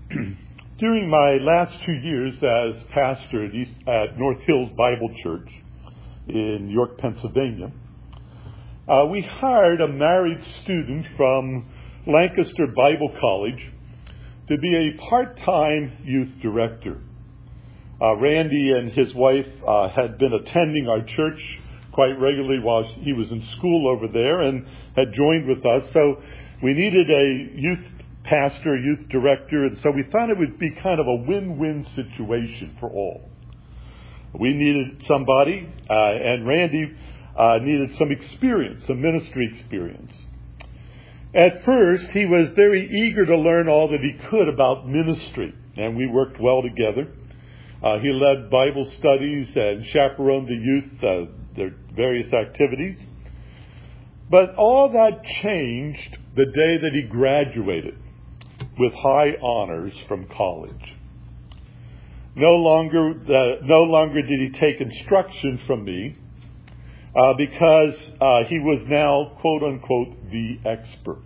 During my last 2 years as pastor at North Hills Bible Church in York, Pennsylvania, we hired a married student from Lancaster Bible College to be a part-time youth director. Randy and his wife had been attending our church quite regularly while he was in school over there and had joined with us. So we needed a youth pastor, youth director, and so we thought it would be kind of a win-win situation for all. We needed somebody, and Randy needed some experience, some ministry experience. At first, he was very eager to learn all that he could about ministry, and we worked well together. He led Bible studies and chaperoned the youth, their various activities. But all that changed the day that he graduated with high honors from college. No longer did he take instruction from me because he was now, quote unquote, the expert.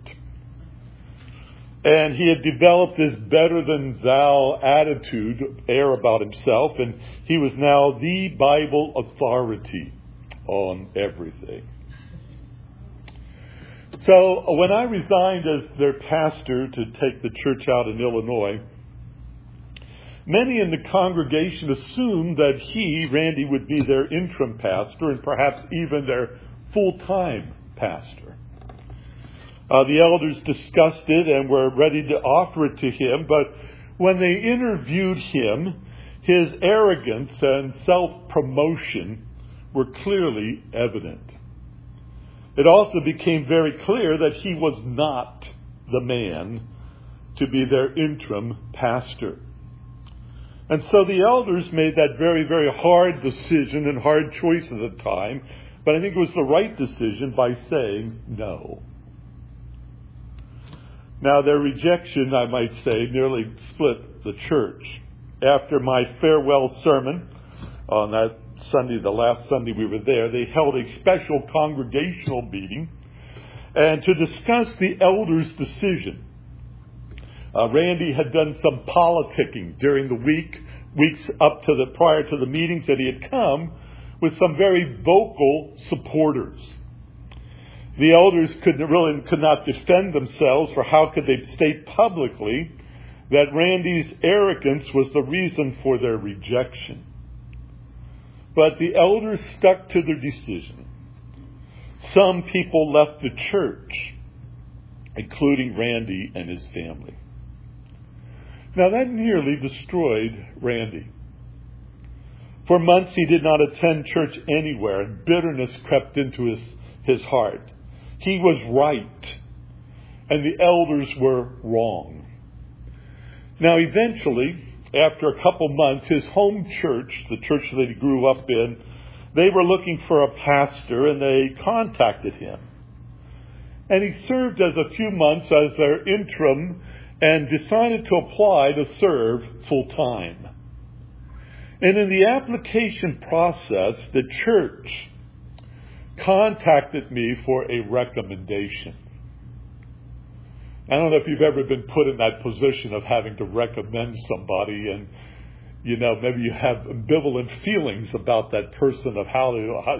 And he had developed this better-than-thou attitude, air about himself, and he was now the Bible authority on everything. So when I resigned as their pastor to take the church out in Illinois, many in the congregation assumed that Randy, would be their interim pastor and perhaps even their full-time pastor. The elders discussed it and were ready to offer it to him, but when they interviewed him, his arrogance and self-promotion were clearly evident. It also became very clear that he was not the man to be their interim pastor. And so the elders made that very, very hard decision and hard choice at the time, but I think it was the right decision by saying no. Now, their rejection, I might say, nearly split the church. After my farewell sermon on that Sunday, the last Sunday we were there, they held a special congregational meeting and to discuss the elders' decision. Randy had done some politicking during the weeks up to prior to the meetings that he had come with some very vocal supporters. The elders could not defend themselves, for how could they state publicly that Randy's arrogance was the reason for their rejection? But the elders stuck to their decision. Some people left the church, including Randy and his family. Now that nearly destroyed Randy. For months he did not attend church anywhere, and bitterness crept into his heart. He was right, and the elders were wrong. Now eventually, after a couple months, his home church, the church that he grew up in, they were looking for a pastor, and they contacted him. And he served as a few months as their interim and decided to apply to serve full time. And in the application process, the church contacted me for a recommendation. I don't know if you've ever been put in that position of having to recommend somebody, and maybe you have ambivalent feelings about that person of how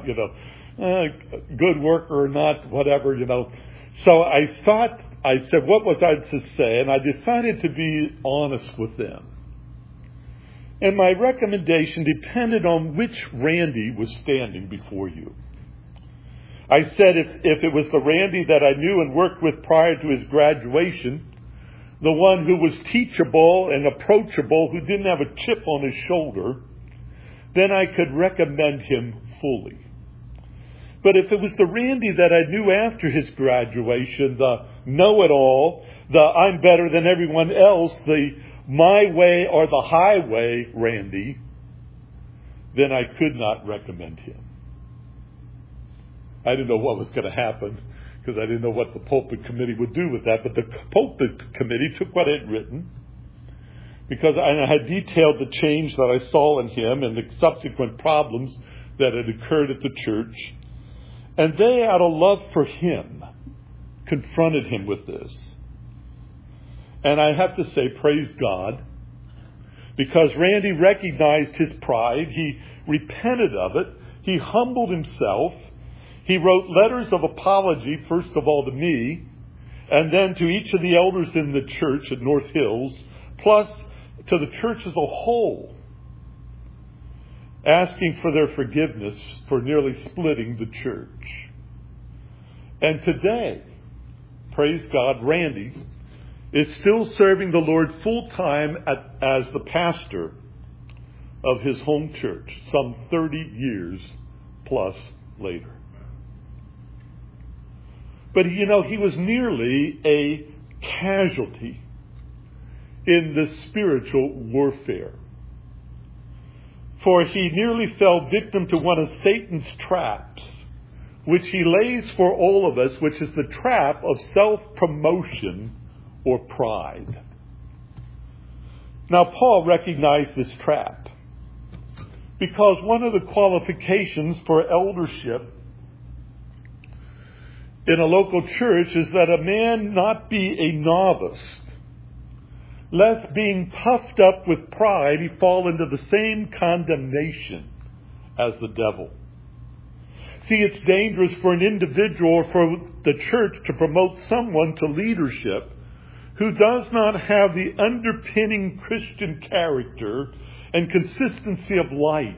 good worker or not, whatever. So I said, what was I to say? And I decided to be honest with them. And my recommendation depended on which Randy was standing before you. I said if it was the Randy that I knew and worked with prior to his graduation, the one who was teachable and approachable, who didn't have a chip on his shoulder, then I could recommend him fully. But if it was the Randy that I knew after his graduation, the know-it-all, the I'm better than everyone else, the my way or the highway Randy, then I could not recommend him. I didn't know what was going to happen because I didn't know what the pulpit committee would do with that. But the pulpit committee took what I had written, because I had detailed the change that I saw in him and the subsequent problems that had occurred at the church. And they, out of love for him, confronted him with this. And I have to say, praise God, because Randy recognized his pride. He repented of it. He humbled himself. He wrote letters of apology, first of all to me, and then to each of the elders in the church at North Hills, plus to the church as a whole, asking for their forgiveness for nearly splitting the church. And today, praise God, Randy is still serving the Lord full time as the pastor of his home church, some 30 years plus later. But he was nearly a casualty in the spiritual warfare. For he nearly fell victim to one of Satan's traps, which he lays for all of us, which is the trap of self-promotion or pride. Now, Paul recognized this trap because one of the qualifications for eldership in a local church is that a man not be a novice, lest being puffed up with pride he fall into the same condemnation as the devil. See, it's dangerous for an individual or for the church to promote someone to leadership who does not have the underpinning Christian character and consistency of life.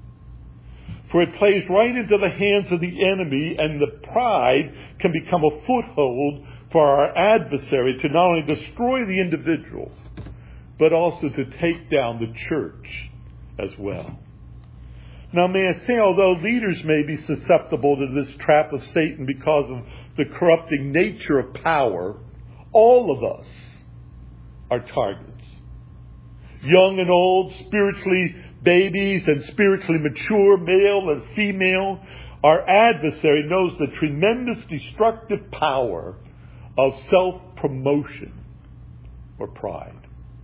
For it plays right into the hands of the enemy, and the pride can become a foothold for our adversary to not only destroy the individual, but also to take down the church as well. Now, may I say, although leaders may be susceptible to this trap of Satan because of the corrupting nature of power, all of us are targets. Young and old, spiritually babies and spiritually mature, male and female, our adversary knows the tremendous destructive power of self-promotion or pride.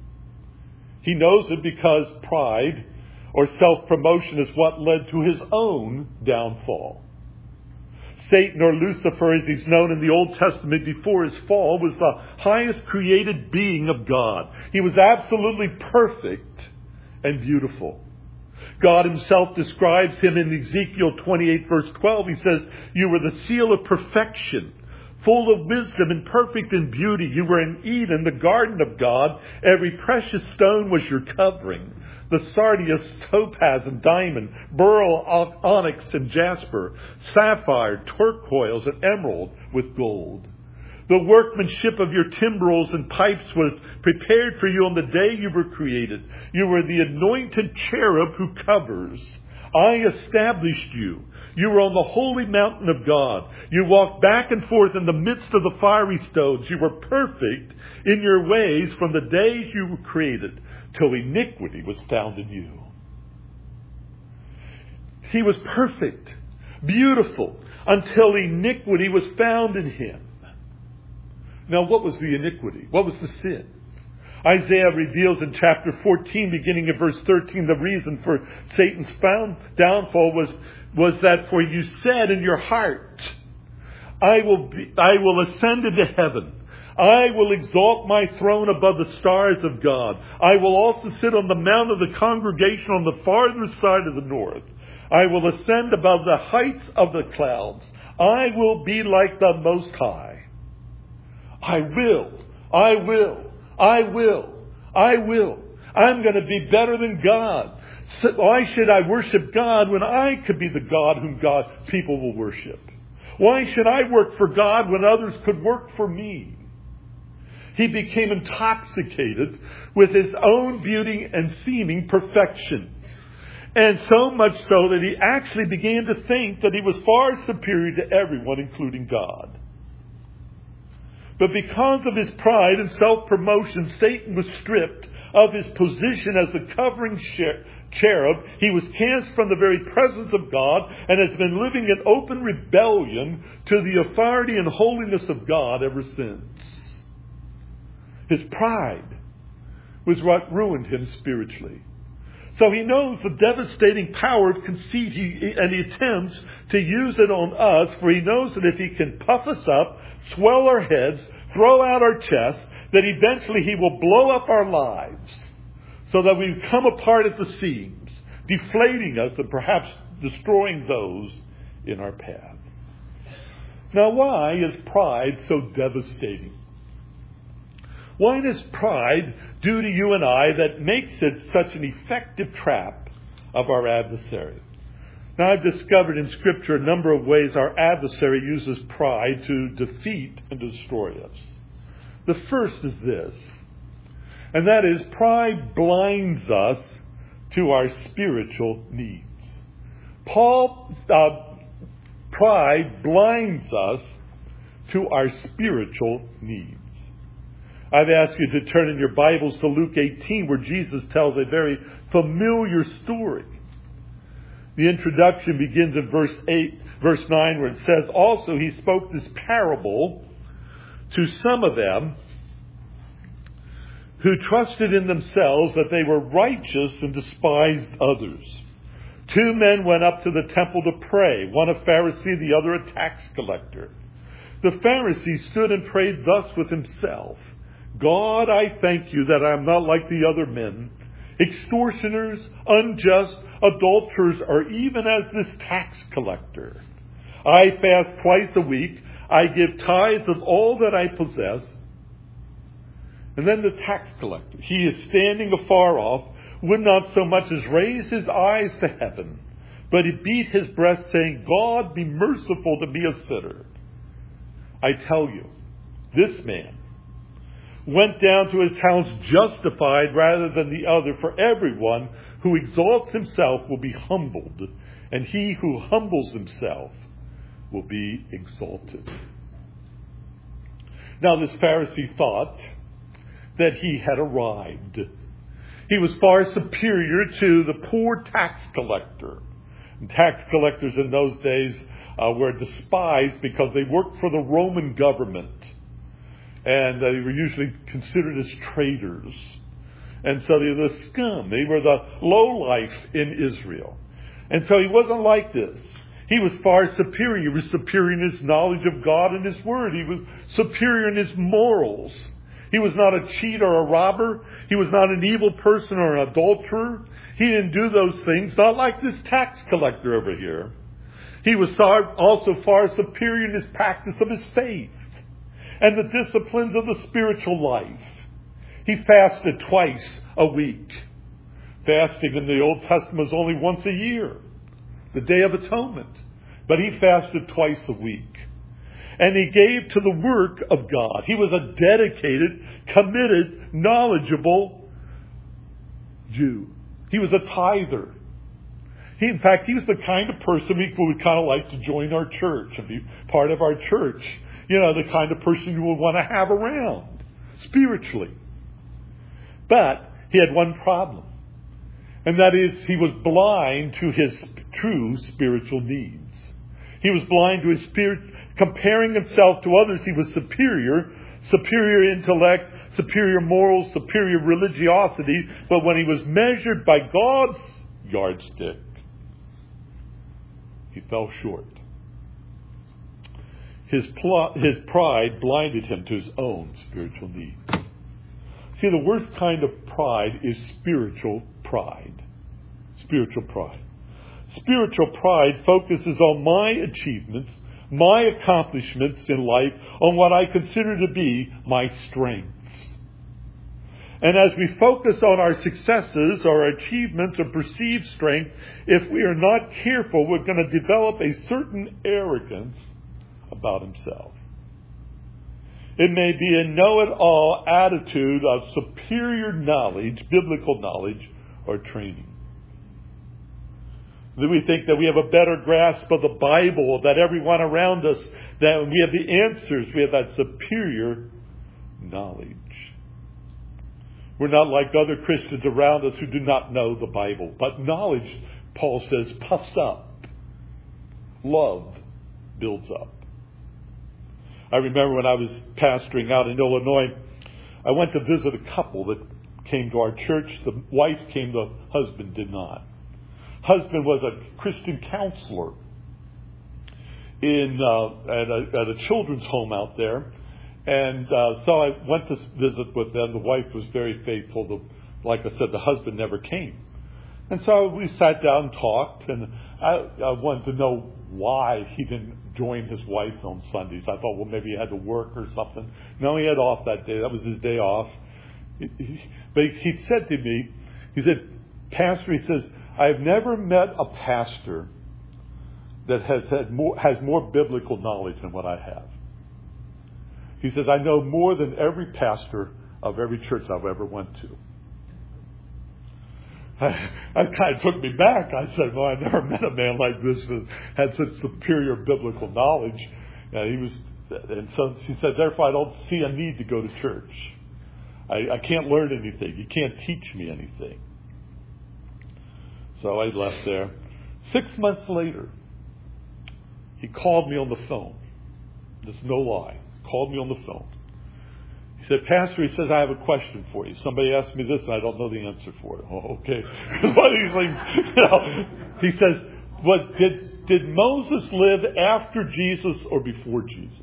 He knows it because pride or self-promotion is what led to his own downfall. Satan, or Lucifer as he's known in the Old Testament before his fall, was the highest created being of God. He was absolutely perfect and beautiful. God himself describes him in Ezekiel 28 verse 12. He says, "You were the seal of perfection, full of wisdom and perfect in beauty. You were in Eden, the garden of God. Every precious stone was your covering. The sardius, topaz, and diamond, beryl, onyx, and jasper, sapphire, turquoise, and emerald with gold. The workmanship of your timbrels and pipes was prepared for you on the day you were created. You were the anointed cherub who covers. I established you. You were on the holy mountain of God. You walked back and forth in the midst of the fiery stones. You were perfect in your ways from the day you were created, till iniquity was found in you." He was perfect, beautiful, until iniquity was found in him. Now, what was the iniquity? What was the sin? Isaiah reveals in chapter 14, beginning at verse 13, the reason for Satan's downfall was that for you said in your heart, I will ascend into heaven. I will exalt my throne above the stars of God. I will also sit on the mount of the congregation on the farther side of the north. I will ascend above the heights of the clouds. I will be like the Most High. I will. I'm going to be better than God. So why should I worship God when I could be the God whom people will worship? Why should I work for God when others could work for me? He became intoxicated with his own beauty and seeming perfection. And so much so that he actually began to think that he was far superior to everyone, including God. But because of his pride and self-promotion, Satan was stripped of his position as the covering cherub. He was cast from the very presence of God and has been living in open rebellion to the authority and holiness of God ever since. His pride was what ruined him spiritually. So he knows the devastating power of conceit, and he attempts to use it on us, for he knows that if he can puff us up, swell our heads, throw out our chests, that eventually he will blow up our lives so that we come apart at the seams, deflating us and perhaps destroying those in our path. Now, why is pride so devastating? What does pride do to you and I that makes it such an effective trap of our adversary? Now, I've discovered in Scripture a number of ways our adversary uses pride to defeat and destroy us. The first is this, and that is pride blinds us to our spiritual needs. Pride blinds us to our spiritual needs. I've asked you to turn in your Bibles to Luke 18, where Jesus tells a very familiar story. The introduction begins in verse 9, where it says, "Also he spoke this parable to some of them who trusted in themselves that they were righteous and despised others. 2 men went up to the temple to pray, one a Pharisee, the other a tax collector. The Pharisee stood and prayed thus with himself, 'God, I thank you that I am not like the other men, extortioners, unjust, adulterers, or even as this tax collector. I fast twice a week. I give tithes of all that I possess.' And then the tax collector, he is standing afar off, would not so much as raise his eyes to heaven, but he beat his breast, saying, 'God, be merciful to me, a sinner.' I tell you, this man went down to his house justified rather than the other. For everyone who exalts himself will be humbled, and he who humbles himself will be exalted." Now this Pharisee thought that he had arrived. He was far superior to the poor tax collector. And tax collectors in those days were despised because they worked for the Roman government. And they were usually considered as traitors. And so they were the scum. They were the lowlife in Israel. And so he wasn't like this. He was far superior. He was superior in his knowledge of God and His Word. He was superior in his morals. He was not a cheat or a robber. He was not an evil person or an adulterer. He didn't do those things, not like this tax collector over here. He was also far superior in his practice of his faith and the disciplines of the spiritual life. He fasted twice a week. Fasting in the Old Testament was only once a year, the Day of Atonement. But he fasted twice a week. And he gave to the work of God. He was a dedicated, committed, knowledgeable Jew. He was a tither. In fact, he was the kind of person we would kind of like to join our church and be part of our church. You know, the kind of person you would want to have around spiritually. But he had one problem. And that is, he was blind to his true spiritual needs. He was blind to his spirit. Comparing himself to others, he was superior intellect, superior morals, superior religiosity. But when he was measured by God's yardstick, he fell short. His pride blinded him to his own spiritual needs. See, the worst kind of pride is spiritual pride. Spiritual pride. Spiritual pride focuses on my achievements, my accomplishments in life, on what I consider to be my strengths. And as we focus on our successes, our achievements, or perceived strength, if we are not careful, we're going to develop a certain arrogance about himself. It may be a know-it-all attitude of superior knowledge, biblical knowledge, or training. That we think that we have a better grasp of the Bible, that everyone around us, that we have the answers, we have that superior knowledge. We're not like other Christians around us who do not know the Bible. But knowledge, Paul says, puffs up. Love builds up. I remember when I was pastoring out in Illinois, I went to visit a couple that came to our church. The wife came, the husband did not. Husband was a Christian counselor at a children's home out there. And so I went to visit with them. The wife was very faithful. Like I said, the husband never came. And so we sat down and talked, and I wanted to know why he didn't join his wife on Sundays. I thought, well, maybe he had to work or something. No, he had off that day. That was his day off. But he said to me, he said, Pastor, he says, I've never met a pastor that has more biblical knowledge than what I have. He says, I know more than every pastor of every church I've ever went to. That kind of took me back. I said, well, I never met a man like this that had such superior biblical knowledge. And so she said, therefore I don't see a need to go to church. I can't learn anything. You can't teach me anything. So I left there. 6 months later, he called me on the phone. There's no lie. Called me on the phone. He said, Pastor, he says, I have a question for you. Somebody asked me this and I don't know the answer for it. Oh, okay. One of these things, he says, did Moses live after Jesus or before Jesus?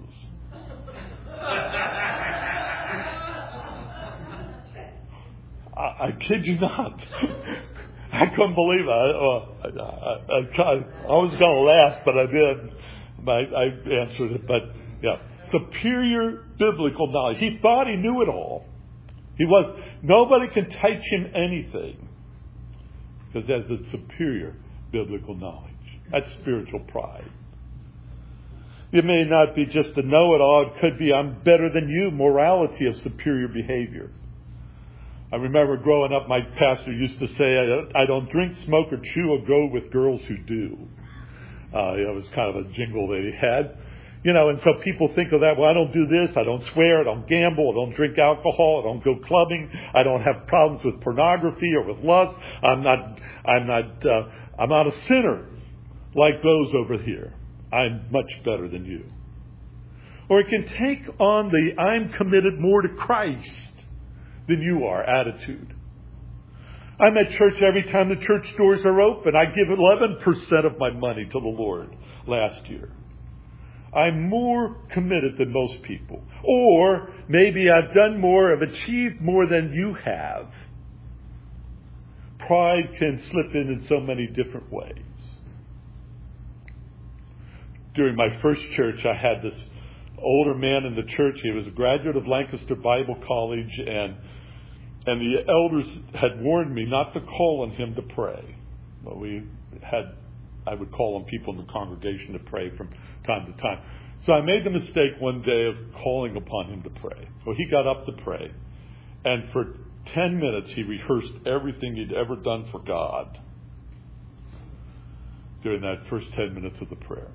I kid you not. I couldn't believe it. I was going to laugh, but I didn't. I answered it. But yeah, superior biblical knowledge. He thought he knew it all. Nobody can teach him anything because that's the superior biblical knowledge. That's spiritual pride. It may not be just a know-it-all. It could be I'm better than you. Morality of superior behavior. I remember growing up, my pastor used to say, I don't drink, smoke, or chew, or go with girls who do. It was kind of a jingle that he had. And so people think of that, well, I don't do this, I don't swear, I don't gamble, I don't drink alcohol, I don't go clubbing, I don't have problems with pornography or with lust, I'm not a sinner like those over here. I'm much better than you. Or it can take on the I'm committed more to Christ than you are attitude. I'm at church every time the church doors are open. I give 11% of my money to the Lord last year. I'm more committed than most people. Or maybe I've done more, I've achieved more than you have. Pride can slip in so many different ways. During my first church, I had this older man in the church. He was a graduate of Lancaster Bible College, and the elders had warned me not to call on him to pray. Well, I would call on people in the congregation to pray from time to time. So I made the mistake one day of calling upon him to pray. So he got up to pray, and for 10 minutes he rehearsed everything he'd ever done for God during that first 10 minutes of the prayer.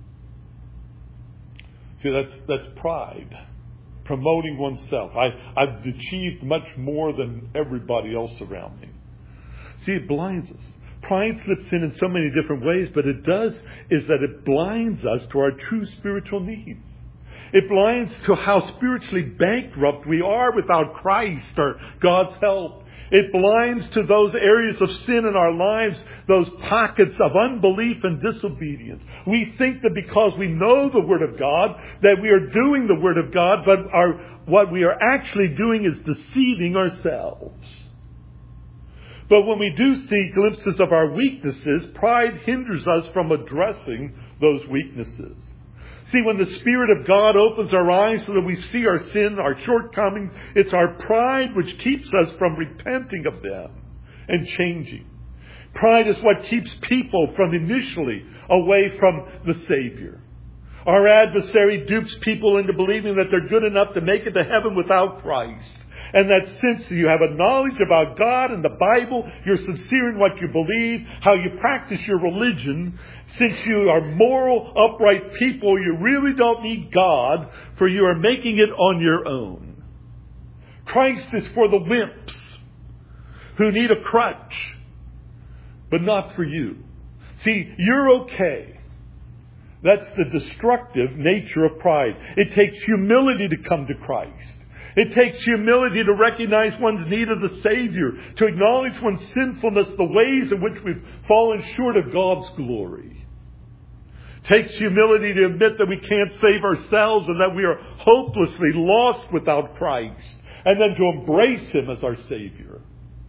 See, that's pride. Promoting oneself. I've achieved much more than everybody else around me. See, it blinds us. Pride slips in so many different ways, but it does is that it blinds us to our true spiritual needs. It blinds to how spiritually bankrupt we are without Christ or God's help. It blinds to those areas of sin in our lives, those pockets of unbelief and disobedience. We think that because we know the Word of God, that we are doing the Word of God, but what we are actually doing is deceiving ourselves. But when we do see glimpses of our weaknesses, pride hinders us from addressing those weaknesses. See, when the Spirit of God opens our eyes so that we see our sin, our shortcomings, it's our pride which keeps us from repenting of them and changing. Pride is what keeps people from initially away from the Savior. Our adversary dupes people into believing that they're good enough to make it to heaven without Christ. And that since you have a knowledge about God and the Bible, you're sincere in what you believe, how you practice your religion, since you are moral, upright people, you really don't need God, for you are making it on your own. Christ is for the wimps who need a crutch, but not for you. See, you're okay. That's the destructive nature of pride. It takes humility to come to Christ. It takes humility to recognize one's need of the Savior, to acknowledge one's sinfulness, the ways in which we've fallen short of God's glory. Takes humility to admit that we can't save ourselves and that we are hopelessly lost without Christ. And then to embrace Him as our Savior.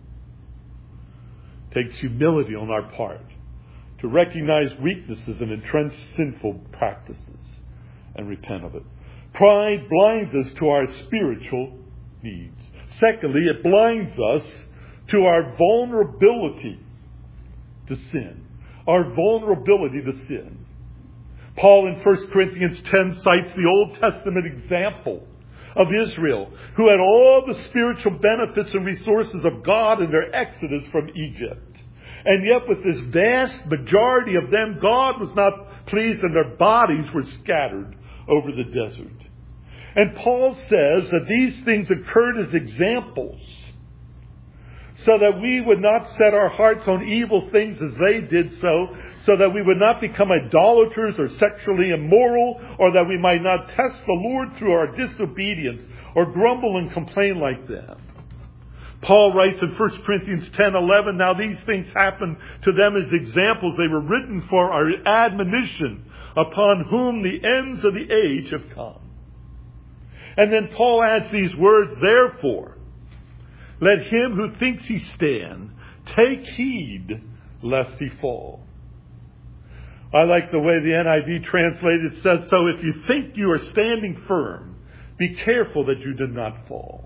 Takes humility on our part to recognize weaknesses and entrenched sinful practices and repent of it. Pride blinds us to our spiritual needs. Secondly, it blinds us to our vulnerability to sin. Our vulnerability to sin. Paul in 1 Corinthians 10 cites the Old Testament example of Israel, who had all the spiritual benefits and resources of God in their exodus from Egypt. And yet with this vast majority of them, God was not pleased and their bodies were scattered over the desert. And Paul says that these things occurred as examples so that we would not set our hearts on evil things as they did so that we would not become idolaters or sexually immoral, or that we might not test the Lord through our disobedience or grumble and complain like them. Paul writes in 1 Corinthians 10:11, now these things happened to them as examples. They were written for our admonition, upon whom the ends of the age have come. And then Paul adds these words, therefore, let him who thinks he stand take heed lest he fall. I like the way the NIV translated says, so if you think you are standing firm, be careful that you do not fall.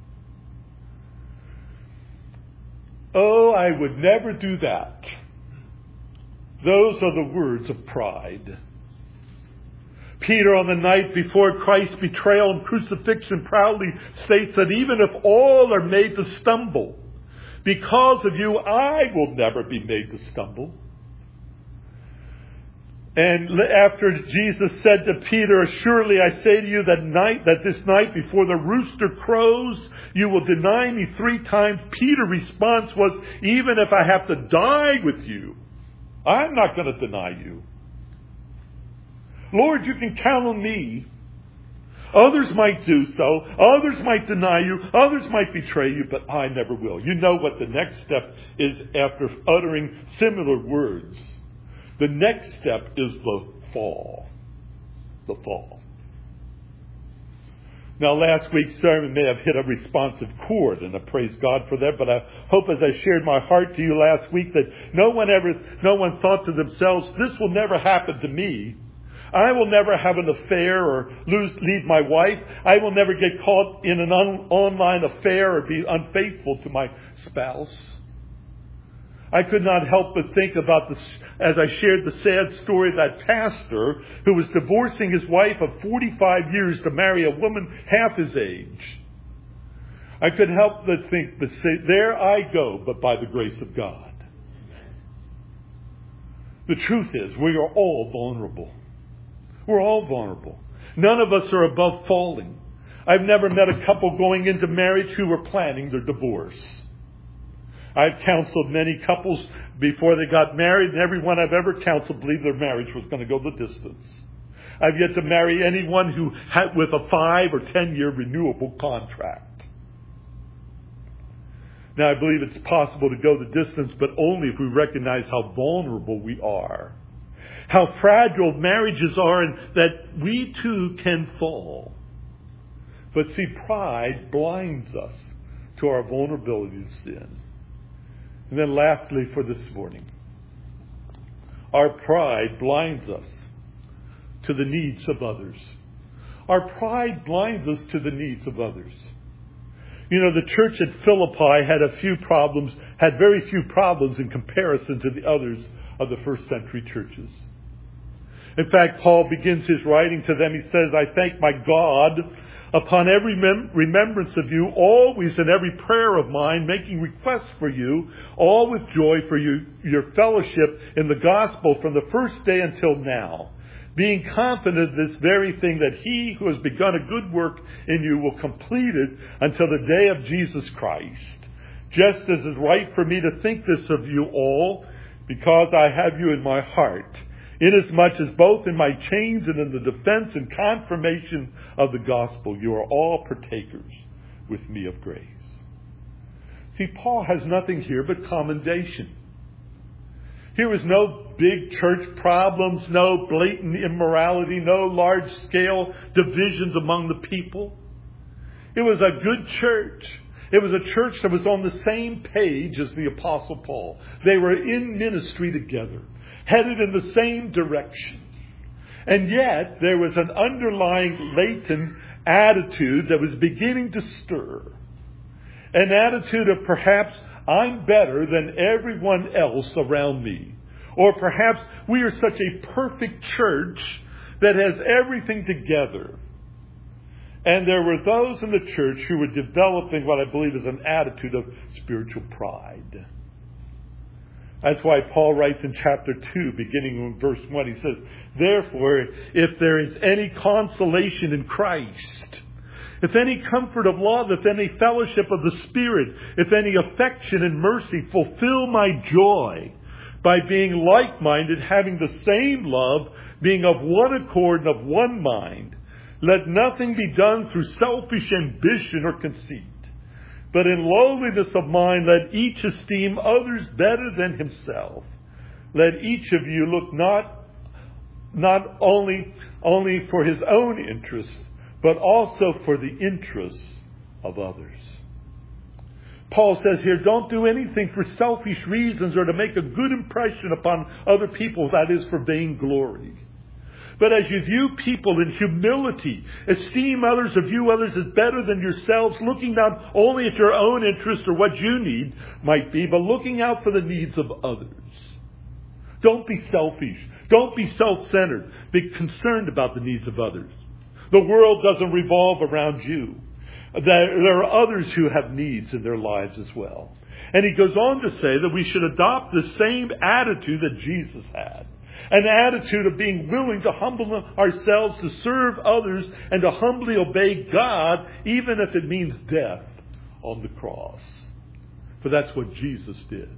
Oh, I would never do that. Those are the words of pride. Peter, on the night before Christ's betrayal and crucifixion, proudly states that even if all are made to stumble, because of you, I will never be made to stumble. And after Jesus said to Peter, surely I say to you that this night before the rooster crows, you will deny me 3 times. Peter's response was, even if I have to die with you, I'm not going to deny you. Lord, you can count on me. Others might do so. Others might deny you. Others might betray you, but I never will. You know what the next step is after uttering similar words. The next step is the fall. The fall. Now, last week's sermon may have hit a responsive chord, and I praise God for that, but I hope as I shared my heart to you last week that no one thought to themselves, this will never happen to me. I will never have an affair or leave my wife. I will never get caught in an online affair or be unfaithful to my spouse. I could not help but think about this as I shared the sad story of that pastor who was divorcing his wife of 45 years to marry a woman half his age. I couldn't help but say, there I go, but by the grace of God. The truth is, we are all vulnerable. We're all vulnerable. None of us are above falling. I've never met a couple going into marriage who were planning their divorce. I've counseled many couples before they got married, and everyone I've ever counseled believed their marriage was going to go the distance. I've yet to marry anyone who had with a 5 or 10 year renewable contract. Now, I believe it's possible to go the distance, but only if we recognize how vulnerable we are. How fragile marriages are, and that we too can fall. But see, pride blinds us to our vulnerability to sin. And then lastly for this morning, our pride blinds us to the needs of others. Our pride blinds us to the needs of others. You know, the church at Philippi had very few problems in comparison to the others of the first century churches. In fact, Paul begins his writing to them. He says, I thank my God upon every remembrance of you, always in every prayer of mine, making requests for you, all with joy for your fellowship in the gospel from the first day until now, being confident of this very thing, that he who has begun a good work in you will complete it until the day of Jesus Christ. Just as is right for me to think this of you all, because I have you in my heart, inasmuch as both in my chains and in the defense and confirmation of the gospel, you are all partakers with me of grace. See, Paul has nothing here but commendation. Here was no big church problems, no blatant immorality, no large-scale divisions among the people. It was a good church. It was a church that was on the same page as the Apostle Paul. They were in ministry together, headed in the same direction. And yet, there was an underlying latent attitude that was beginning to stir. An attitude of perhaps I'm better than everyone else around me. Or perhaps we are such a perfect church that has everything together. And there were those in the church who were developing what I believe is an attitude of spiritual pride. That's why Paul writes in chapter 2, beginning in verse 1, he says, therefore, if there is any consolation in Christ, if any comfort of love, if any fellowship of the Spirit, if any affection and mercy, fulfill my joy by being like-minded, having the same love, being of one accord and of one mind. Let nothing be done through selfish ambition or conceit, but in lowliness of mind let each esteem others better than himself. Let each of you look not only for his own interests, but also for the interests of others. Paul says here, don't do anything for selfish reasons or to make a good impression upon other people, that is for vainglory. But as you view people in humility, esteem others or view others as better than yourselves, looking not only at your own interest or what you need might be, but looking out for the needs of others. Don't be selfish. Don't be self-centered. Be concerned about the needs of others. The world doesn't revolve around you. There are others who have needs in their lives as well. And he goes on to say that we should adopt the same attitude that Jesus had. An attitude of being willing to humble ourselves, to serve others, and to humbly obey God, even if it means death on the cross. For that's what Jesus did.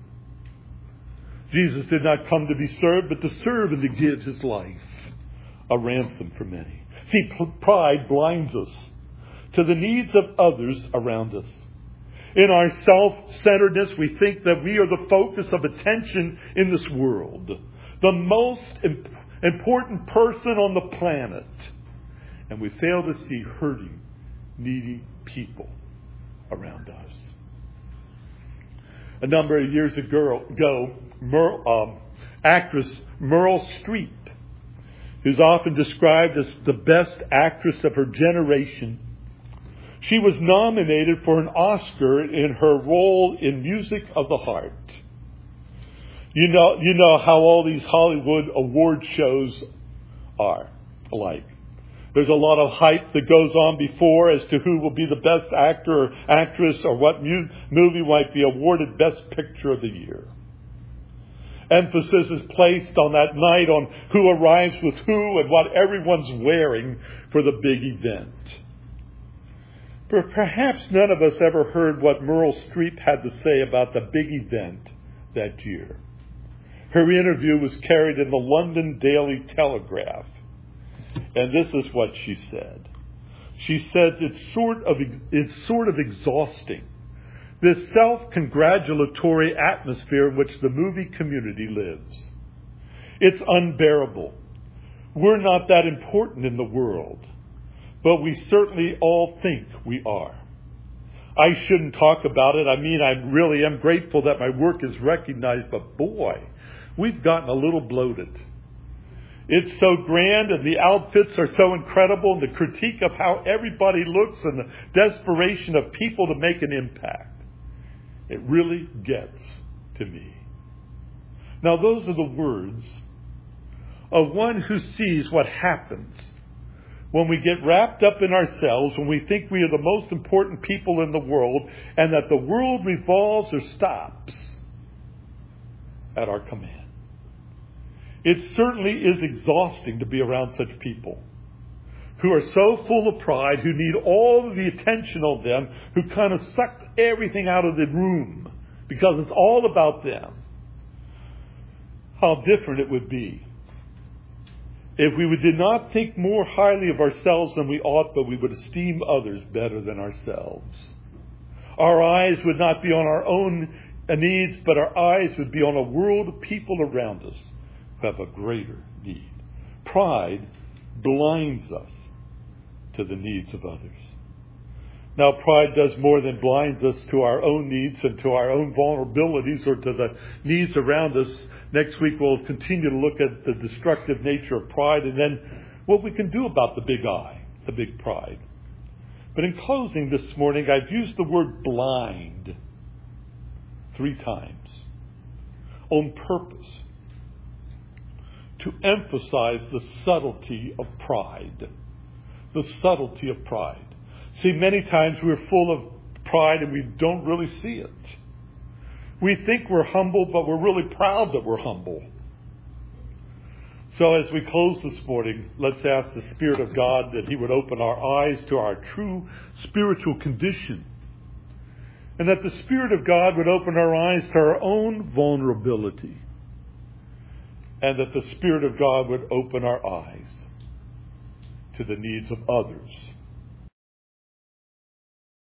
Jesus did not come to be served, but to serve and to give his life a ransom for many. See, pride blinds us to the needs of others around us. In our self-centeredness, we think that we are the focus of attention in this world, the most important person on the planet. And we fail to see hurting, needy people around us. A number of years ago, actress Meryl Streep, who's often described as the best actress of her generation, she was nominated for an Oscar in her role in Music of the Heart. You know how all these Hollywood award shows are like. There's a lot of hype that goes on before as to who will be the best actor or actress or what movie might be awarded Best Picture of the Year. Emphasis is placed on that night on who arrives with who and what everyone's wearing for the big event. But perhaps none of us ever heard what Meryl Streep had to say about the big event that year. Her interview was carried in the London Daily Telegraph. And this is what she said. She said, it's sort of exhausting, this self-congratulatory atmosphere in which the movie community lives. It's unbearable. We're not that important in the world, but we certainly all think we are. I shouldn't talk about it. I mean, I really am grateful that my work is recognized, but boy, we've gotten a little bloated. It's so grand and the outfits are so incredible and the critique of how everybody looks and the desperation of people to make an impact. It really gets to me. Now those are the words of one who sees what happens when we get wrapped up in ourselves, when we think we are the most important people in the world and that the world revolves or stops at our command. It certainly is exhausting to be around such people who are so full of pride, who need all of the attention of them, who kind of suck everything out of the room because it's all about them. How different it would be if we did not think more highly of ourselves than we ought, but we would esteem others better than ourselves. Our eyes would not be on our own needs, but our eyes would be on a world of people around us who have a greater need. Pride blinds us to the needs of others. Now, pride does more than blinds us to our own needs and to our own vulnerabilities or to the needs around us. Next week, we'll continue to look at the destructive nature of pride and then what we can do about the big I, the big pride. But in closing this morning, I've used the word blind 3 times on purpose to emphasize the subtlety of pride. The subtlety of pride. See, many times we're full of pride and we don't really see it. We think we're humble, but we're really proud that we're humble. So as we close this morning, let's ask the Spirit of God that He would open our eyes to our true spiritual condition. And that the Spirit of God would open our eyes to our own vulnerability. And that the Spirit of God would open our eyes to the needs of others